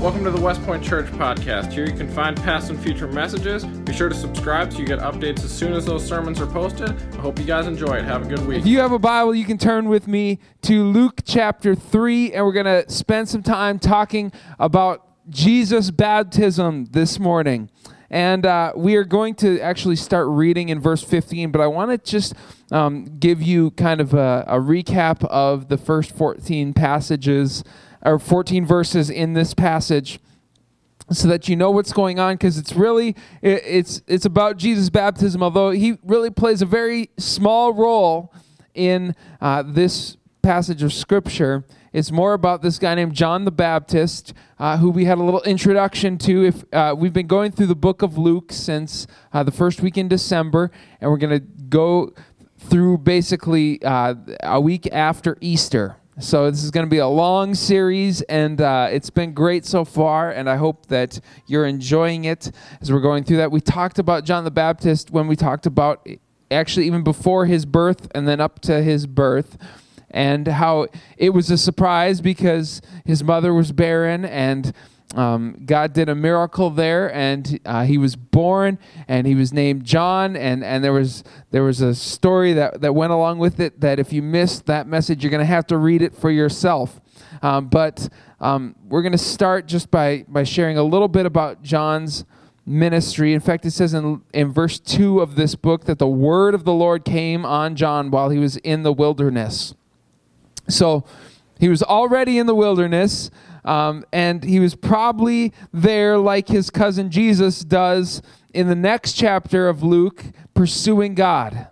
Welcome to the West Point Church podcast. Here you can find past and future messages. Be sure to subscribe so you get updates as soon as those sermons are posted. I hope you guys enjoy it. Have a good week. If you have a Bible, you can turn with me to Luke chapter 3, and we're going to spend some time talking about Jesus' baptism this morning. And we are going to actually start reading in verse 15, but I want to just give you kind of a recap of the first 14 passages, or 14 verses in this passage, so that you know what's going on, because it's really, it's about Jesus' baptism, although he really plays a very small role in this passage of Scripture. It's more about this guy named John the Baptist, who we had a little introduction to. If we've been going through the book of Luke since the first week in December, and we're going to go through basically a week after Easter. So this is going to be a long series, and it's been great so far, and I hope that you're enjoying it as we're going through that. We talked about John the Baptist when we talked about actually even before his birth and then up to his birth, and how it was a surprise because his mother was barren, and God did a miracle there, and he was born, and he was named John, and there was a story that went along with it that if you missed that message, you're going to have to read it for yourself. But we're going to start just by sharing a little bit about John's ministry. In fact, it says in verse 2 of this book that the word of the Lord came on John while he was in the wilderness. So he was already in the wilderness, and he was probably there like his cousin Jesus does in the next chapter of Luke, pursuing God.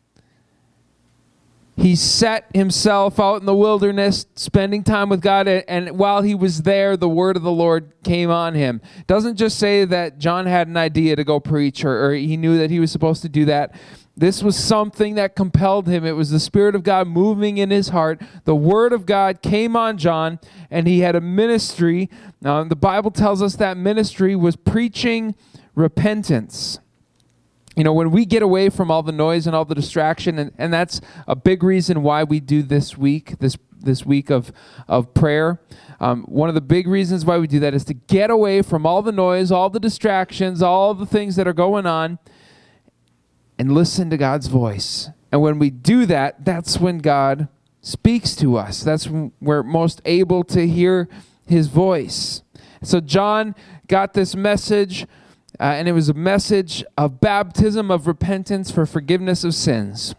He set himself out in the wilderness, spending time with God, and while he was there, the word of the Lord came on him. It doesn't just say that John had an idea to go preach, or he knew that he was supposed to do that. This was something that compelled him. It was the Spirit of God moving in his heart. The Word of God came on John, and he had a ministry. Now, the Bible tells us that ministry was preaching repentance. You know, when we get away from all the noise and all the distraction, and that's a big reason why we do this week, this week of prayer. One of the big reasons why we do that is to get away from all the noise, all the distractions, all the things that are going on, and listen to God's voice. And when we do that, that's when God speaks to us. That's when we're most able to hear his voice. So John got this message, and it was a message of baptism, of repentance for forgiveness of sins.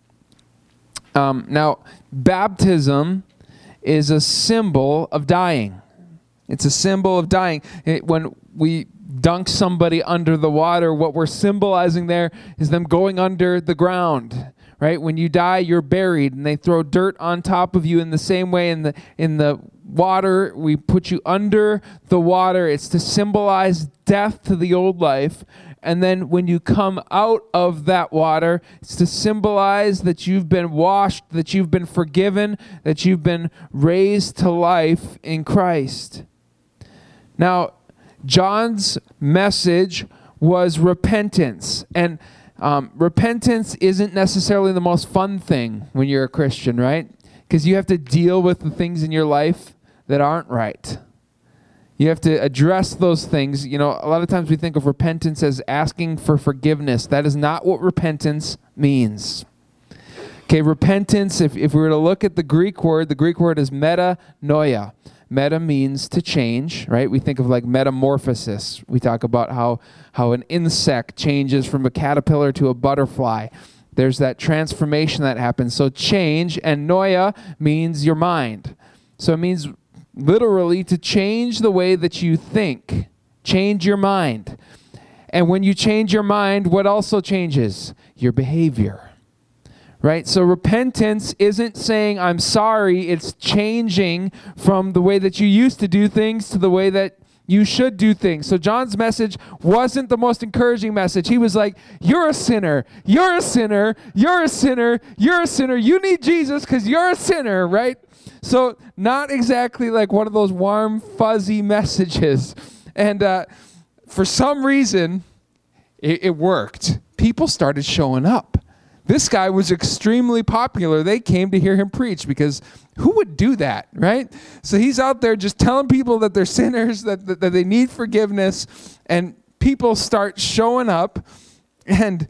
Now, baptism is a symbol of dying. It's a symbol of dying. When we dunk somebody under the water, what we're symbolizing there is them going under the ground, right? When you die, you're buried, and they throw dirt on top of you in the same way in the water. We put you under the water. It's to symbolize death to the old life. And then when you come out of that water, it's to symbolize that you've been washed, that you've been forgiven, that you've been raised to life in Christ. Now, John's message was repentance. And repentance isn't necessarily the most fun thing when you're a Christian, right? Because you have to deal with the things in your life that aren't right. You have to address those things. You know, a lot of times we think of repentance as asking for forgiveness. That is not what repentance means. Okay, repentance, if we were to look at the Greek word is metanoia. Meta means to change, right? We think of like metamorphosis. We talk about how an insect changes from a caterpillar to a butterfly. There's that transformation that happens. So change, and noia means your mind. So it means literally to change the way that you think. Change your mind. And when you change your mind, what also changes? Your behavior. Right? So repentance isn't saying, I'm sorry. It's changing from the way that you used to do things to the way that you should do things. So John's message wasn't the most encouraging message. He was like, you're a sinner. You're a sinner. You're a sinner. You're a sinner. You need Jesus because you're a sinner, right? So not exactly like one of those warm, fuzzy messages. And for some reason, it worked. People started showing up. this guy was extremely popular. They came to hear him preach because who would do that, right? So he's out there just telling people that they're sinners, that they need forgiveness, and people start showing up. And,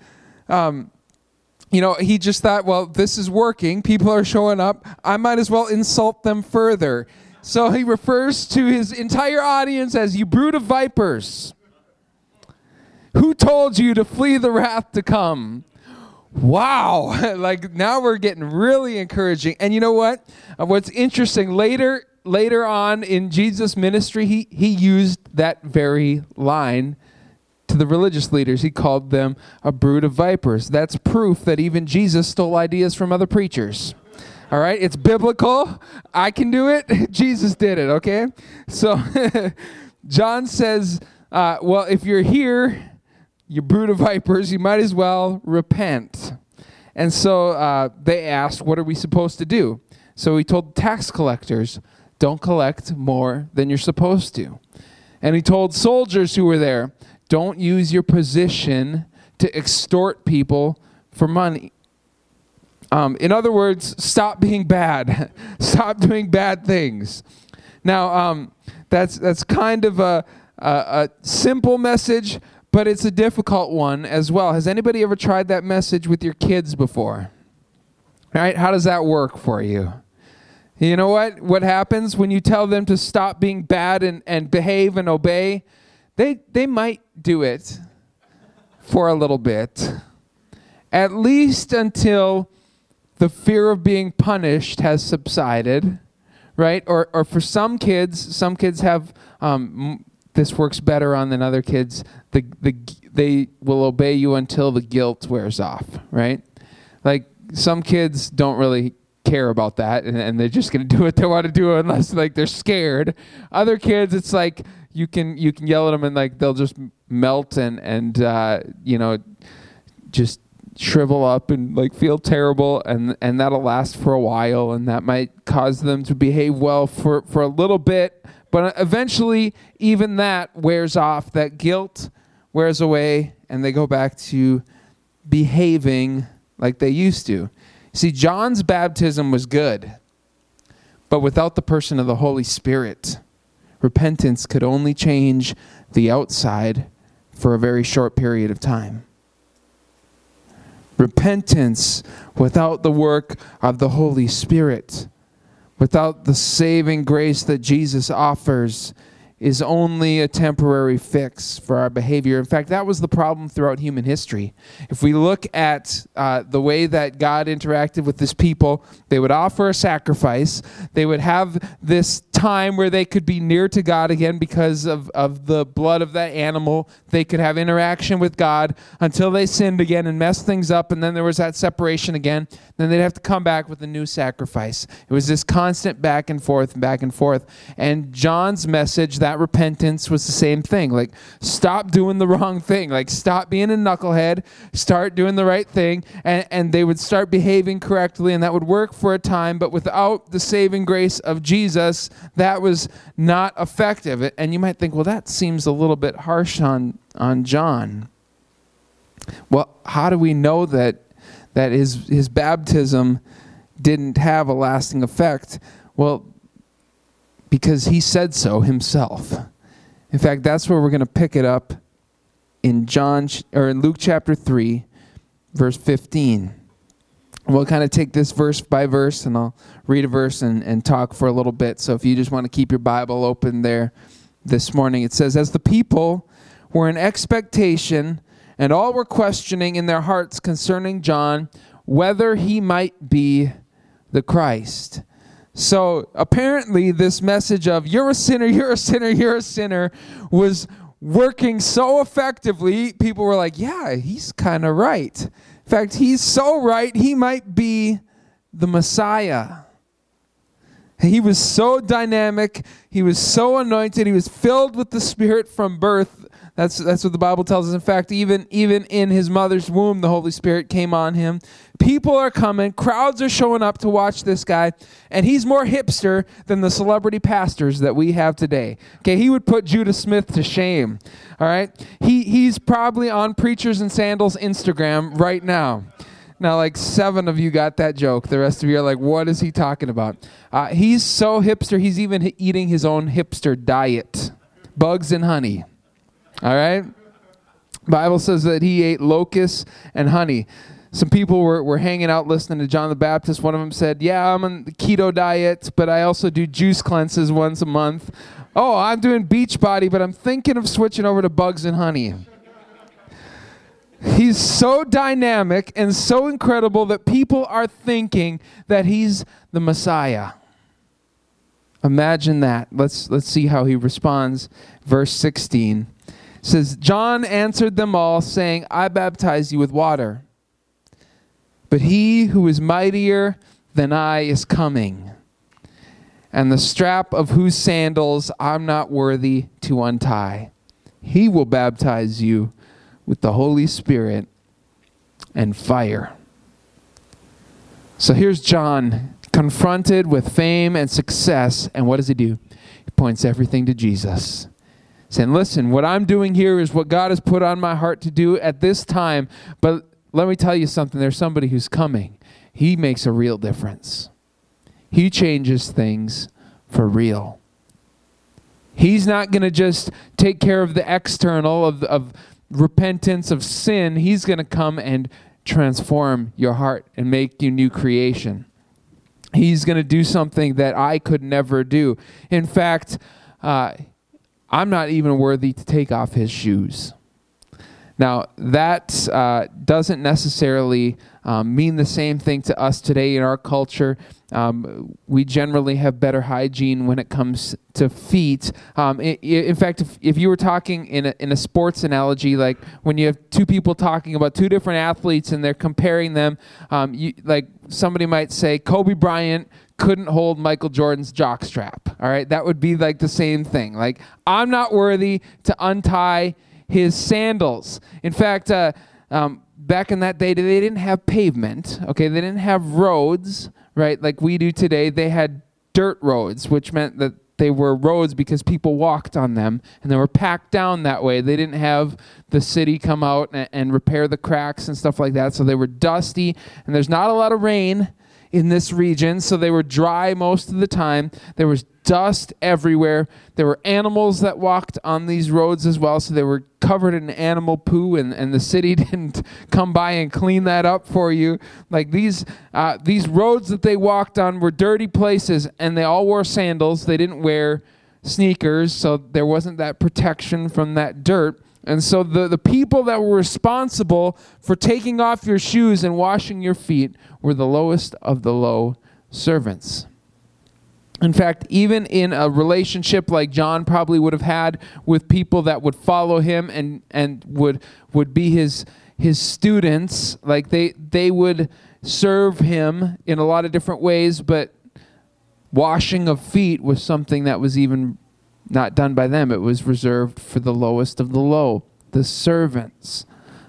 he just thought, well, this is working. People are showing up. I might as well insult them further. So he refers to his entire audience as, "You brood of vipers. Who told you to flee the wrath to come?" Wow. Like, now we're getting really encouraging. And you know what? What's interesting, later on in Jesus' ministry, he used that very line to the religious leaders. He called them a brood of vipers. That's proof that even Jesus stole ideas from other preachers. All right? It's biblical. I can do it. Jesus did it, okay? So John says, well, if you're here, you brood of vipers, you might as well repent. And so they asked, what are we supposed to do? So he told tax collectors, don't collect more than you're supposed to. And he told soldiers who were there, don't use your position to extort people for money. In other words, stop being bad. Stop doing bad things. Now, that's kind of a simple message, but it's a difficult one as well. Has anybody ever tried that message with your kids before? All right, how does that work for you? You know what? What happens when you tell them to stop being bad and behave and obey? They might do it for a little bit, at least until the fear of being punished has subsided, right? Or for some kids have, this works better on than other kids, they will obey you until the guilt wears off, right? Like, some kids don't really care about that, and they're just going to do what they want to do unless, like, they're scared. Other kids, it's like you can yell at them and, like, they'll just melt and just shrivel up and, like, feel terrible, and that'll last for a while, and that might cause them to behave well for a little bit, but eventually even that wears off. That guilt wears away, and they go back to behaving like they used to. See, John's baptism was good, but without the person of the Holy Spirit, repentance could only change the outside for a very short period of time. Repentance without the work of the Holy Spirit, without the saving grace that Jesus offers, is only a temporary fix for our behavior. In fact, that was the problem throughout human history. If we look at the way that God interacted with his people, they would offer a sacrifice. They would have this time where they could be near to God again because of the blood of that animal. They could have interaction with God until they sinned again and messed things up, and then there was that separation again. Then they'd have to come back with a new sacrifice. It was this constant back and forth. And John's message, that repentance, was the same thing. Like, stop doing the wrong thing. Like, stop being a knucklehead. Start doing the right thing. And they would start behaving correctly, and that would work for a time. But without the saving grace of Jesus, that was not effective. And you might think, well, that seems a little bit harsh on John. Well, how do we know that his baptism didn't have a lasting effect? Well, because he said so himself. In fact, that's where we're going to pick it up in Luke chapter 3, verse 15. We'll kind of take this verse by verse, and I'll read a verse and talk for a little bit. So if you just want to keep your Bible open there this morning, it says, as the people were in expectation, and all were questioning in their hearts concerning John, whether he might be the Christ. So apparently this message of you're a sinner, you're a sinner, you're a sinner was working so effectively, people were like, yeah, he's kind of right. In fact, he's so right, he might be the Messiah. He was so dynamic, he was so anointed, he was filled with the Spirit from birth. That's what the Bible tells us. In fact, even in his mother's womb, the Holy Spirit came on him. People are coming. Crowds are showing up to watch this guy. And he's more hipster than the celebrity pastors that we have today. Okay, he would put Judah Smith to shame. All right? He's probably on Preachers and Sandals Instagram right now. Now, like 7 of you got that joke. The rest of you are like, what is he talking about? He's so hipster, he's even eating his own hipster diet. Bugs and honey. All right? Bible says that he ate locusts and honey. Some people were hanging out listening to John the Baptist. One of them said, yeah, I'm on the keto diet, but I also do juice cleanses once a month. Oh, I'm doing Beachbody, but I'm thinking of switching over to bugs and honey. He's so dynamic and so incredible that people are thinking that he's the Messiah. Imagine that. Let's see how he responds. Verse 16 says, John answered them all, saying, I baptize you with water. But he who is mightier than I is coming, and the strap of whose sandals I'm not worthy to untie. He will baptize you with the Holy Spirit and fire. So here's John confronted with fame and success, and what does he do? He points everything to Jesus, saying, listen, what I'm doing here is what God has put on my heart to do at this time, but let me tell you something. There's somebody who's coming. He makes a real difference. He changes things for real. He's not going to just take care of the external of repentance of sin. He's going to come and transform your heart and make you new creation. He's going to do something that I could never do. In fact, I'm not even worthy to take off his shoes. Now, that doesn't necessarily mean the same thing to us today in our culture. We generally have better hygiene when it comes to feet. In fact, if you were talking in a sports analogy, like when you have 2 people talking about 2 different athletes and they're comparing them, like somebody might say Kobe Bryant couldn't hold Michael Jordan's jockstrap. All right, that would be like the same thing. Like, I'm not worthy to untie his sandals. In fact, back in that day, they didn't have pavement. Okay, they didn't have roads, right, like we do today. They had dirt roads, which meant that they were roads because people walked on them, and they were packed down that way. They didn't have the city come out and repair the cracks and stuff like that, so they were dusty, and there's not a lot of rain in this region, so they were dry most of the time. There was dust everywhere. There were animals that walked on these roads as well, so they were covered in animal poo, and the city didn't come by and clean that up for you. Like these roads that they walked on were dirty places, and they all wore sandals. They didn't wear sneakers, so there wasn't that protection from that dirt. And so the people that were responsible for taking off your shoes and washing your feet were the lowest of the low servants. In fact, even in a relationship like John probably would have had with people that would follow him and would be his students, like they would serve him in a lot of different ways, but washing of feet was something that was even not done by them. It was reserved for the lowest of the low, the servants.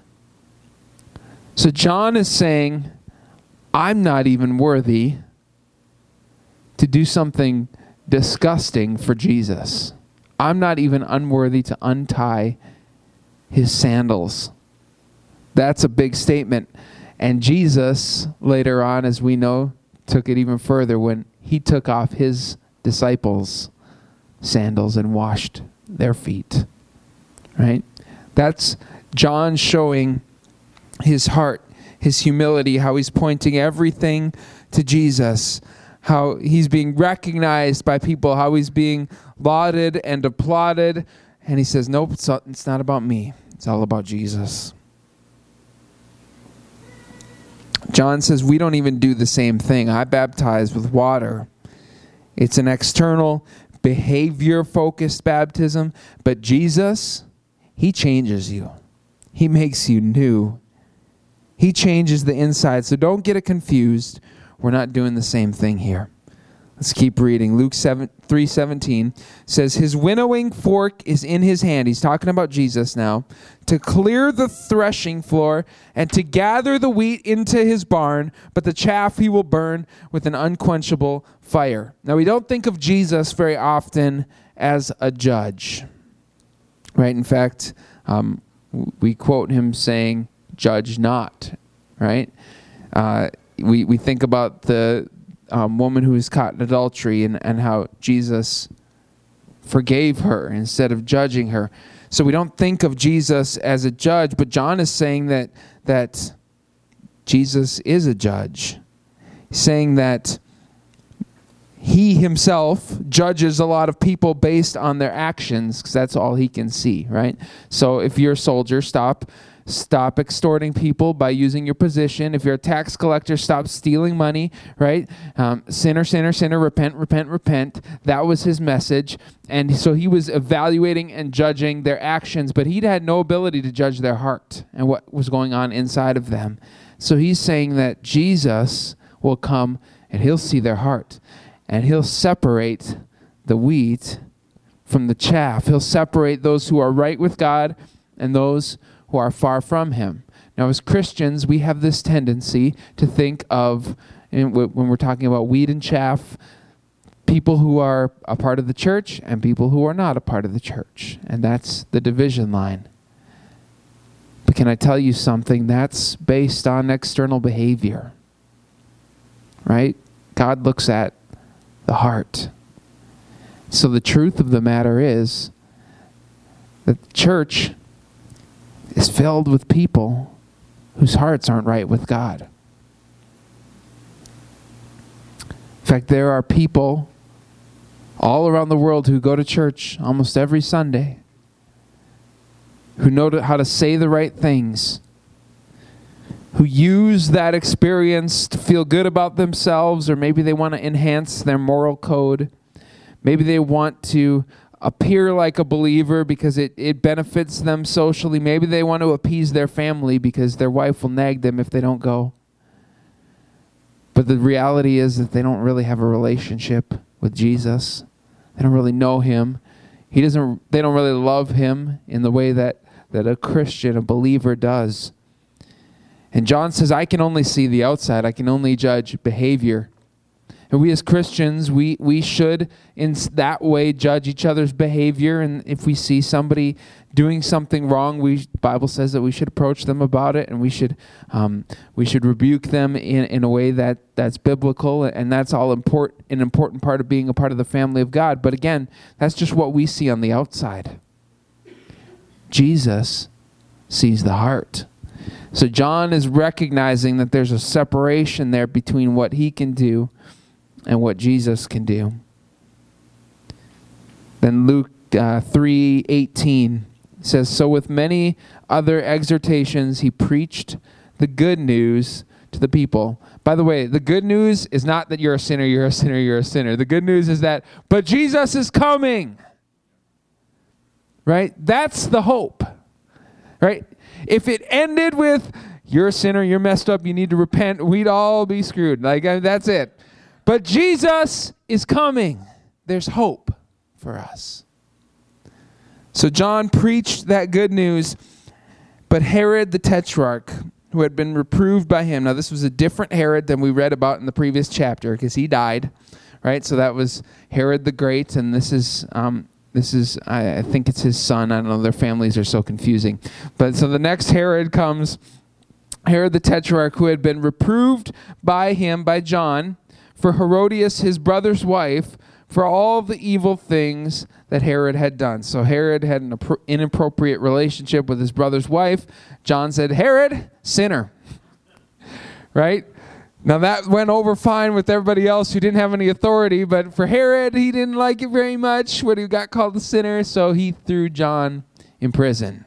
So John is saying, I'm not even worthy to do something disgusting for Jesus. I'm not even unworthy to untie his sandals. That's a big statement. And Jesus, later on, as we know, took it even further when he took off his disciples' sandals and washed their feet. Right? That's John showing his heart, his humility, how he's pointing everything to Jesus, how he's being recognized by people, how he's being lauded and applauded. And he says, nope, it's not about me. It's all about Jesus. John says, we don't even do the same thing. I baptize with water. It's an external, behavior-focused baptism. But Jesus, he changes you. He makes you new. He changes the inside. So don't get it confused. We're not doing the same thing here. Let's keep reading. Luke 3:17 says, his winnowing fork is in his hand. He's talking about Jesus now. To clear the threshing floor and to gather the wheat into his barn, but the chaff he will burn with an unquenchable fire. Now, we don't think of Jesus very often as a judge. Right? In fact, we quote him saying, judge not. Right? We think about the woman who was caught in adultery and how Jesus forgave her instead of judging her. So we don't think of Jesus as a judge, but John is saying that Jesus is a judge. He's saying that he himself judges a lot of people based on their actions, because that's all he can see, right? So if you're a soldier, stop extorting people by using your position. If you're a tax collector, stop stealing money, right? Sinner, sinner, sinner, repent, repent, repent. That was his message. And so he was evaluating and judging their actions, but he had no ability to judge their heart and what was going on inside of them. So he's saying that Jesus will come and he'll see their heart, and he'll separate the wheat from the chaff. He'll separate those who are right with God and those who are far from him. Now, as Christians, we have this tendency to think of, when we're talking about wheat and chaff, people who are a part of the church and people who are not a part of the church. And that's the division line. But can I tell you something? That's based on external behavior, right? God looks at the heart. So the truth of the matter is that the church is filled with people whose hearts aren't right with God. In fact, there are people all around the world who go to church almost every Sunday, who know how to say the right things, who use that experience to feel good about themselves, or maybe they want to enhance their moral code. Maybe they want to appear like a believer because it benefits them socially. Maybe they want to appease their family because their wife will nag them if they don't go. But the reality is that they don't really have a relationship with Jesus. They don't really know him. They don't really love him in the way that a Christian, a believer, does. And John says, I can only see the outside. I can only judge behavior. And we as Christians, we should in that way judge each other's behavior. And if we see somebody doing something wrong, the Bible says that we should approach them about it, and we should rebuke them in a way that's biblical. And that's all an important part of being a part of the family of God. But again, that's just what we see on the outside. Jesus sees the heart. So John is recognizing that there's a separation there between what he can do and what Jesus can do. Then Luke 3:18 says, so with many other exhortations he preached the good news to the people. By the way, the good news is not that you're a sinner, you're a sinner, you're a sinner. The good news is that, but Jesus is coming. Right? That's the hope. Right? If it ended with, you're a sinner, you're messed up, you need to repent, we'd all be screwed. That's it. But Jesus is coming. There's hope for us. So John preached that good news, but Herod the Tetrarch, who had been reproved by him. Now this was a different Herod than we read about in the previous chapter, because he died, right? So that was Herod the Great, and this is I think it's his son. I don't know, their families are so confusing. But so the next Herod comes, Herod the Tetrarch, who had been reproved by him, by John, for Herodias, his brother's wife, for all the evil things that Herod had done. So Herod had an inappropriate relationship with his brother's wife. John said, Herod, sinner. Right? Now that went over fine with everybody else who didn't have any authority, but for Herod, he didn't like it very much when he got called a sinner, so he threw John in prison.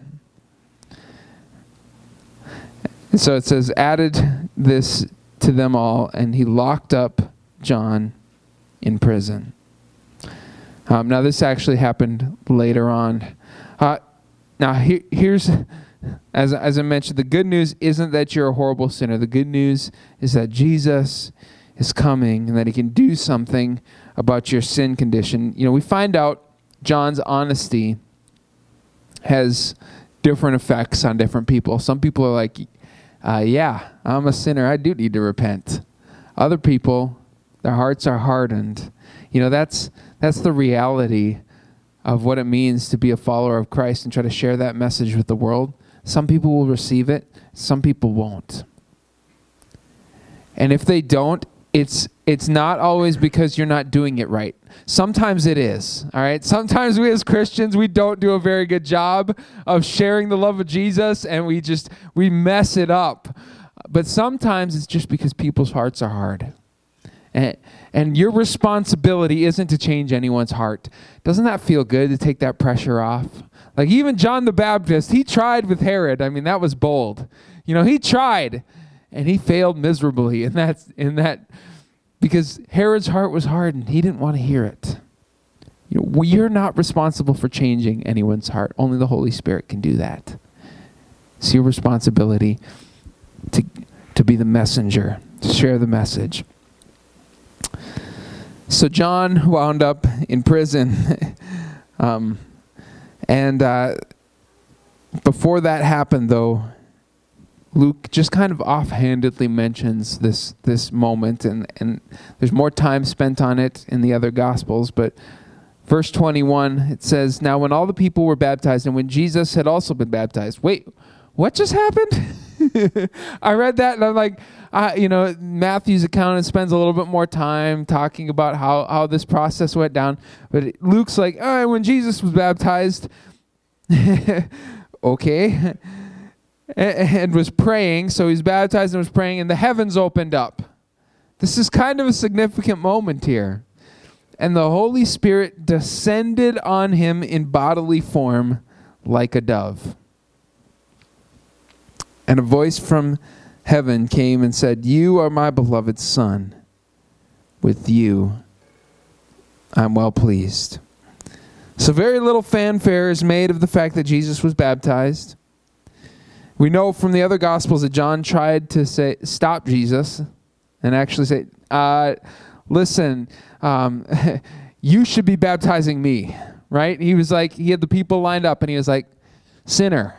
And so it says, added this to them all, and he locked up John in prison. Now this actually happened later on. Now here's, as I mentioned, the good news isn't that you're a horrible sinner. The good news is that Jesus is coming and that he can do something about your sin condition. You know, we find out John's honesty has different effects on different people. Some people are like, yeah, I'm a sinner. I do need to repent. Other people, their hearts are hardened. You know, that's the reality of what it means to be a follower of Christ and try to share that message with the world. Some people will receive it. Some people won't. And if they don't, it's not always because you're not doing it right. Sometimes it is, all right? Sometimes we as Christians, we don't do a very good job of sharing the love of Jesus, and we mess it up. But sometimes it's just because people's hearts are hard. And your responsibility isn't to change anyone's heart. Doesn't that feel good to take that pressure off? Like even John the Baptist, he tried with Herod. I mean, that was bold. He tried, and he failed miserably in that because Herod's heart was hardened. He didn't want to hear it. You're not responsible for changing anyone's heart. Only the Holy Spirit can do that. It's your responsibility to be the messenger, to share the message. So John wound up in prison. And before that happened, though, Luke just kind of offhandedly mentions this moment, and there's more time spent on it in the other Gospels. But verse 21, it says, "Now when all the people were baptized, and when Jesus had also been baptized." Wait, what just happened? I read that, and I'm like, Matthew's account spends a little bit more time talking about how this process went down. But Luke's like, all right, when Jesus was baptized, okay, and was praying. So he's baptized and was praying, and the heavens opened up. This is kind of a significant moment here. And the Holy Spirit descended on him in bodily form like a dove. And a voice from heaven came and said, "You are my beloved Son. With you I'm well pleased." So very little fanfare is made of the fact that Jesus was baptized. We know from the other Gospels that John tried to stop Jesus and actually say, listen, you should be baptizing me, right? He had the people lined up, and he was like, sinner,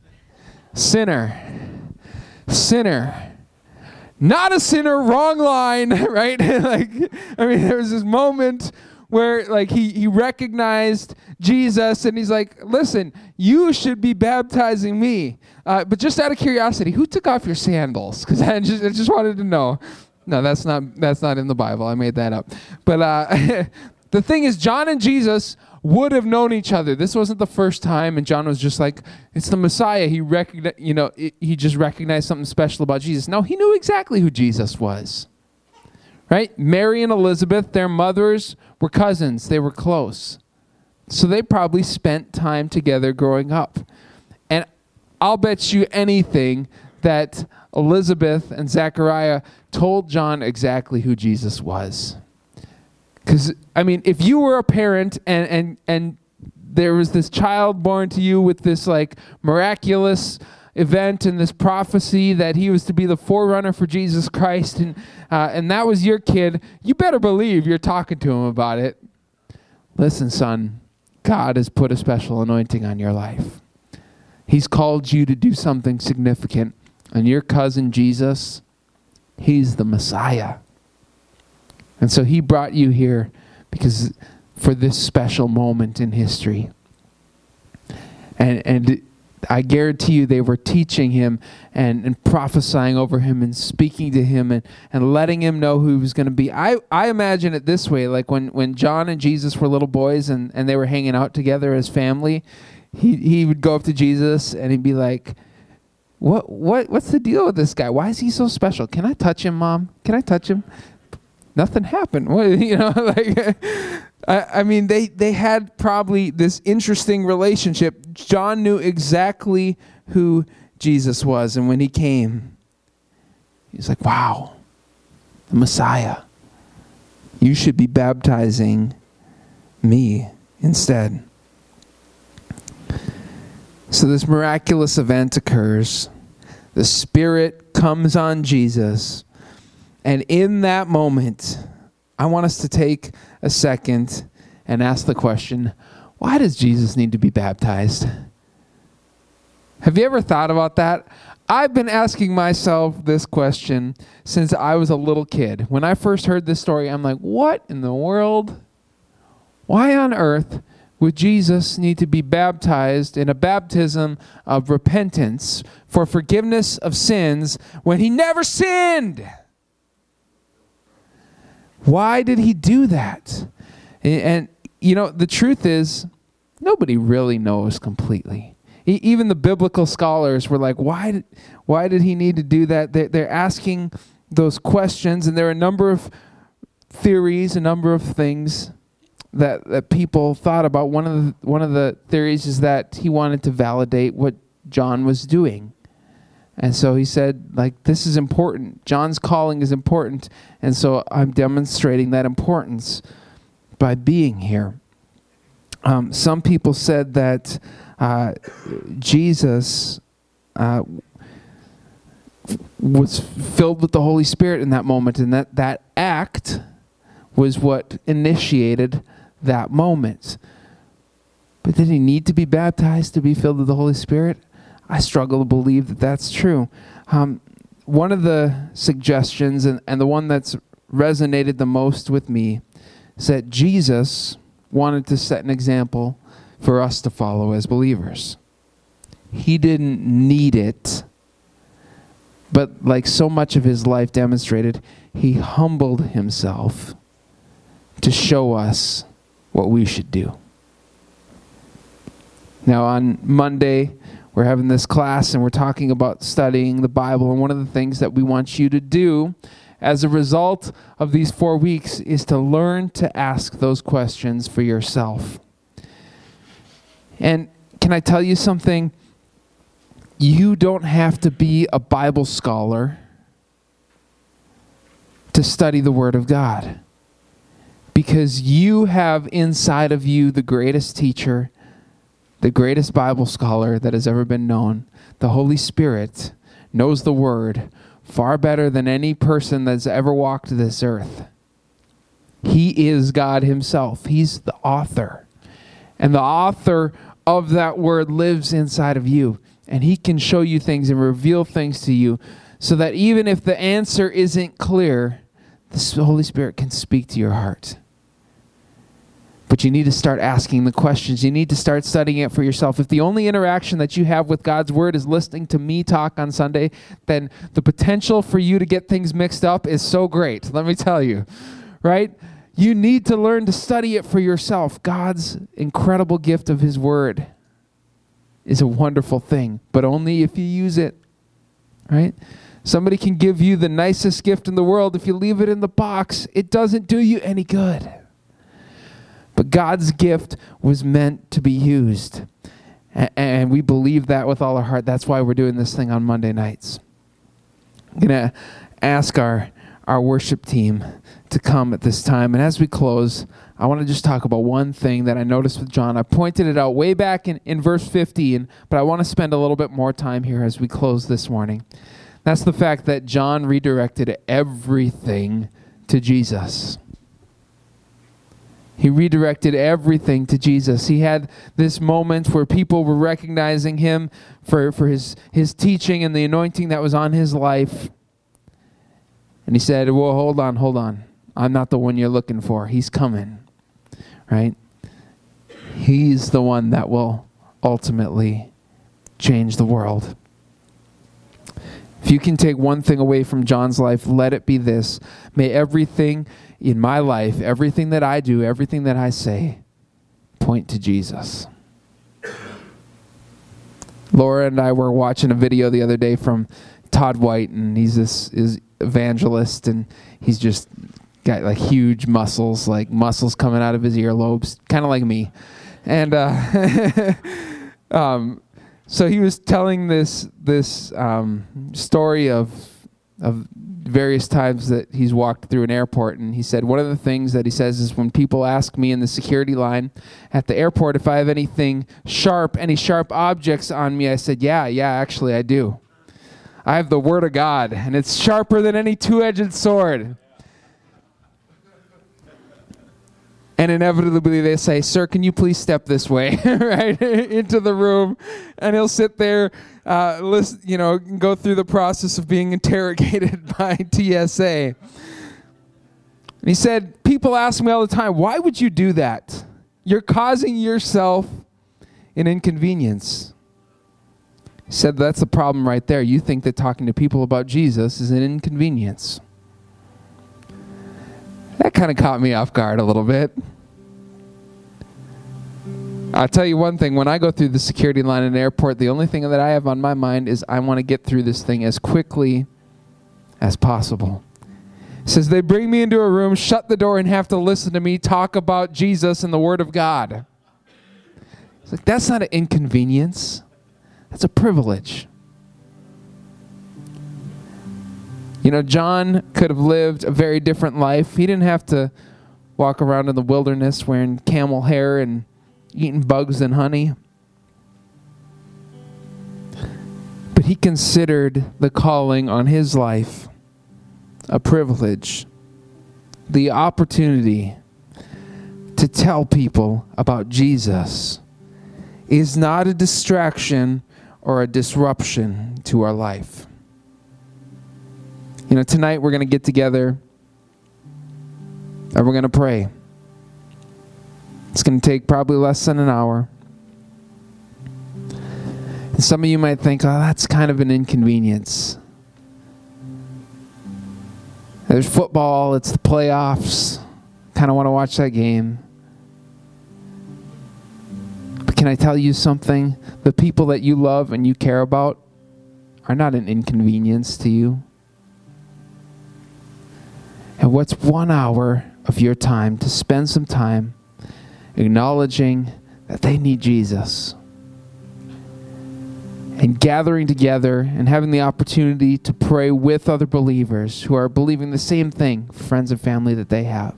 not a sinner, wrong line, right? There was this moment where he recognized Jesus, and he's like, listen, you should be baptizing me. But just out of curiosity, who took off your sandals? Because I just wanted to know. No, that's not in the Bible. I made that up. But the thing is, John and Jesus would have known each other. This wasn't the first time, and John was just like, it's the Messiah. He just recognized something special about Jesus. No, he knew exactly who Jesus was. Right? Mary and Elizabeth, their mothers were cousins. They were close. So they probably spent time together growing up. And I'll bet you anything that Elizabeth and Zechariah told John exactly who Jesus was. Because, if you were a parent and there was this child born to you with this miraculous event and this prophecy that he was to be the forerunner for Jesus Christ, and that was your kid, you better believe you're talking to him about it. Listen, son, God has put a special anointing on your life. He's called you to do something significant. And your cousin Jesus, he's the Messiah. And so he brought you here because for this special moment in history. And I guarantee you they were teaching him and prophesying over him and speaking to him and letting him know who he was going to be. I imagine it this way, like when John and Jesus were little boys and they were hanging out together as family, he would go up to Jesus and he'd be like, What's the deal with this guy? Why is he so special? Can I touch him, Mom? Can I touch him? Nothing happened. They had probably this interesting relationship. John knew exactly who Jesus was, and when he came, he's like, wow, the Messiah. You should be baptizing me instead. So this miraculous event occurs. The Spirit comes on Jesus. And in that moment, I want us to take a second and ask the question, why does Jesus need to be baptized? Have you ever thought about that? I've been asking myself this question since I was a little kid. When I first heard this story, I'm like, what in the world? Why on earth would Jesus need to be baptized in a baptism of repentance for forgiveness of sins when he never sinned? Why did he do that? And the truth is, nobody really knows completely. Even the biblical scholars were like, why did he need to do that? They're asking those questions, and there are a number of theories, a number of things that people thought about. One of the theories is that he wanted to validate what John was doing. And so he said, this is important. John's calling is important, and so I'm demonstrating that importance by being here. Some people said that Jesus was filled with the Holy Spirit in that moment, and that act was what initiated that moment. But did he need to be baptized to be filled with the Holy Spirit? I struggle to believe that that's true. One of the suggestions, and the one that's resonated the most with me, is that Jesus wanted to set an example for us to follow as believers. He didn't need it, but like so much of his life demonstrated, he humbled himself to show us what we should do. Now on Monday, we're having this class and we're talking about studying the Bible, and one of the things that we want you to do as a result of these 4 weeks is to learn to ask those questions for yourself. And can I tell you something? You don't have to be a Bible scholar to study the Word of God, because you have inside of you the greatest teacher, the greatest Bible scholar that has ever been known. The Holy Spirit knows the Word far better than any person that's ever walked this earth. He is God himself. He's the author. And the author of that Word lives inside of you. And he can show you things and reveal things to you so that even if the answer isn't clear, the Holy Spirit can speak to your heart. But you need to start asking the questions. You need to start studying it for yourself. If the only interaction that you have with God's Word is listening to me talk on Sunday, then the potential for you to get things mixed up is so great. Let me tell you, right? You need to learn to study it for yourself. God's incredible gift of his Word is a wonderful thing, but only if you use it, right? Somebody can give you the nicest gift in the world. If you leave it in the box, it doesn't do you any good. But God's gift was meant to be used. And we believe that with all our heart. That's why we're doing this thing on Monday nights. I'm going to ask our worship team to come at this time. And as we close, I want to just talk about one thing that I noticed with John. I pointed it out way back in verse 15, but I want to spend a little bit more time here as we close this morning. That's the fact that John redirected everything to Jesus. He redirected everything to Jesus. He had this moment where people were recognizing him for his teaching and the anointing that was on his life. And he said, well, hold on. I'm not the one you're looking for. He's coming, right? He's the one that will ultimately change the world. If you can take one thing away from John's life, let it be this. May everything in my life, everything that I do, everything that I say, point to Jesus. Laura and I were watching a video the other day from Todd White, and he's this evangelist, and he's just got like huge muscles, like muscles coming out of his earlobes, kind of like me. And so he was telling this story of various times that he's walked through an airport, and he said one of the things that he says is when people ask me in the security line at the airport if I have anything sharp, any sharp objects on me, I said, yeah, actually I do. I have the Word of God, and it's sharper than any two-edged sword. And inevitably they say, sir, can you please step this way, right, into the room? And he'll sit there, listen, go through the process of being interrogated by TSA. And he said, people ask me all the time, why would you do that? You're causing yourself an inconvenience. He said, that's the problem right there. You think that talking to people about Jesus is an inconvenience. That kind of caught me off guard a little bit. I'll tell you one thing. When I go through the security line in an airport, the only thing that I have on my mind is I want to get through this thing as quickly as possible. It says they bring me into a room, shut the door, and have to listen to me talk about Jesus and the Word of God. It's like, that's not an inconvenience. That's a privilege. You know, John could have lived a very different life. He didn't have to walk around in the wilderness wearing camel hair and eating bugs and honey. But he considered the calling on his life a privilege, the opportunity to tell people about Jesus is not a distraction or a disruption to our life. You know, tonight we're going to get together and we're going to pray. It's going to take probably less than an hour. And some of you might think, oh, that's kind of an inconvenience. There's football, it's the playoffs. Kind of want to watch that game. But can I tell you something? The people that you love and you care about are not an inconvenience to you. And what's 1 hour of your time to spend some time acknowledging that they need Jesus and gathering together and having the opportunity to pray with other believers who are believing the same thing, friends and family that they have.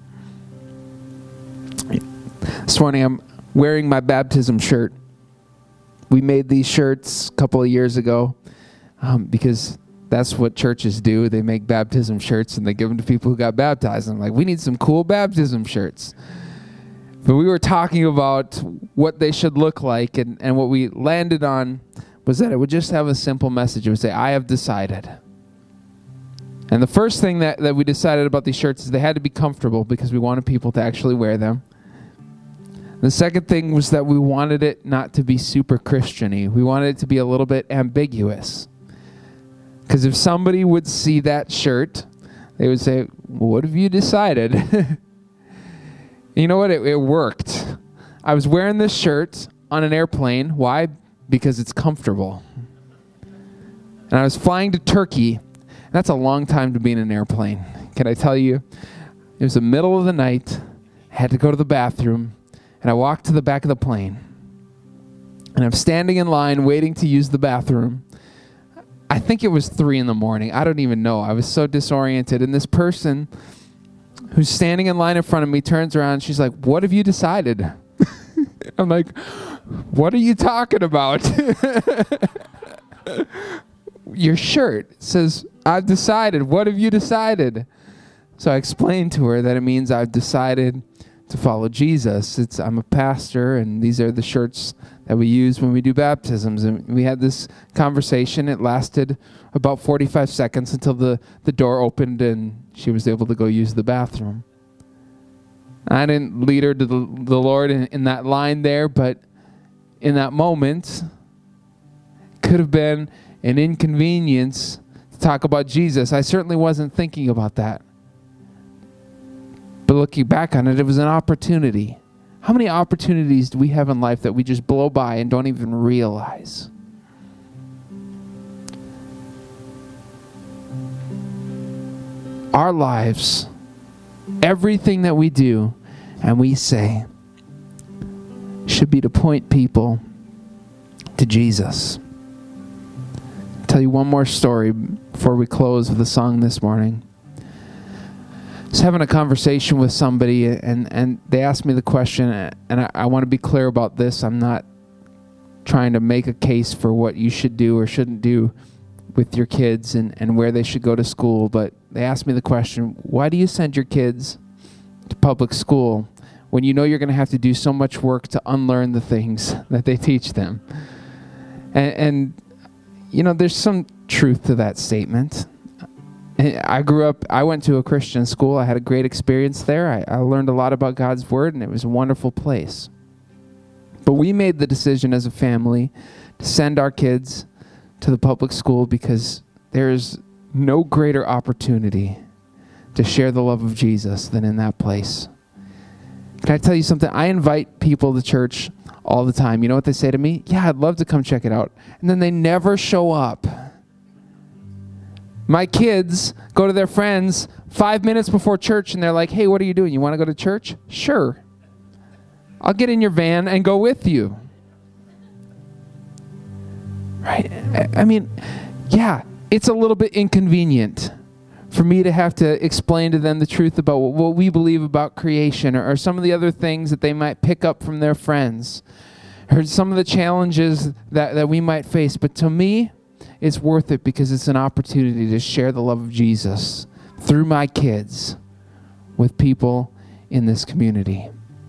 This morning I'm wearing my baptism shirt. We made these shirts a couple of years ago because that's what churches do. They make baptism shirts and they give them to people who got baptized. I'm like, we need some cool baptism shirts. But we were talking about what they should look like, and what we landed on was that it would just have a simple message. It would say, I have decided. And the first thing that we decided about these shirts is they had to be comfortable because we wanted people to actually wear them. The second thing was that we wanted it not to be super Christian-y. We wanted it to be a little bit ambiguous. Because if somebody would see that shirt, they would say, what have you decided? You know what? It worked. I was wearing this shirt on an airplane. Why? Because it's comfortable. And I was flying to Turkey. That's a long time to be in an airplane. Can I tell you? It was the middle of the night. I had to go to the bathroom. And I walked to the back of the plane. And I'm standing in line waiting to use the bathroom. I think it was 3 a.m. I don't even know. I was so disoriented. And this person who's standing in line in front of me turns around and she's like, what have you decided? I'm like, what are you talking about? Your shirt says, I've decided. What have you decided? So I explained to her that it means I've decided to follow Jesus. I'm a pastor, and these are the shirts that we use when we do baptisms. And we had this conversation. It lasted about 45 seconds until the door opened and she was able to go use the bathroom. I didn't lead her to the Lord in that line there, but in that moment, it could have been an inconvenience to talk about Jesus. I certainly wasn't thinking about that. But looking back on it, it was an opportunity. How many opportunities do we have in life that we just blow by and don't even realize? Our lives, everything that we do and we say, should be to point people to Jesus. I'll tell you one more story before we close with the song this morning. I was having a conversation with somebody, and they asked me the question, and I want to be clear about this. I'm not trying to make a case for what you should do or shouldn't do with your kids and where they should go to school, but they asked me the question, why do you send your kids to public school when you know you're going to have to do so much work to unlearn the things that they teach them? And you know, there's some truth to that statement. I went to a Christian school. I had a great experience there. I learned a lot about God's Word, and it was a wonderful place. But we made the decision as a family to send our kids to the public school because there's no greater opportunity to share the love of Jesus than in that place. Can I tell you something? I invite people to church all the time. You know what they say to me? Yeah, I'd love to come check it out. And then they never show up. My kids go to their friends 5 minutes before church and they're like, hey, what are you doing? You want to go to church? Sure. I'll get in your van and go with you. Right? I mean, yeah, it's a little bit inconvenient for me to have to explain to them the truth about what we believe about creation or some of the other things that they might pick up from their friends or some of the challenges that we might face. But to me, it's worth it because it's an opportunity to share the love of Jesus through my kids with people in this community.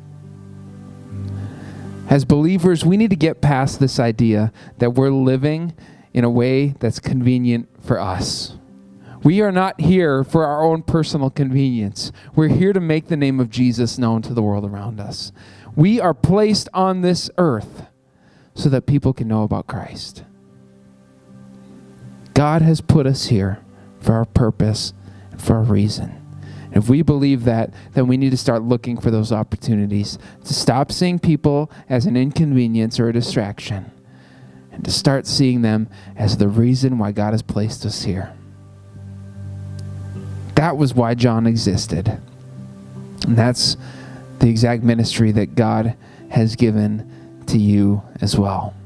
As believers, we need to get past this idea that we're living in a way that's convenient for us. We are not here for our own personal convenience. We're here to make the name of Jesus known to the world around us. We are placed on this earth so that people can know about Christ. God has put us here for our purpose and for a reason. And if we believe that, then we need to start looking for those opportunities to stop seeing people as an inconvenience or a distraction and to start seeing them as the reason why God has placed us here. That was why John existed. And that's the exact ministry that God has given to you as well.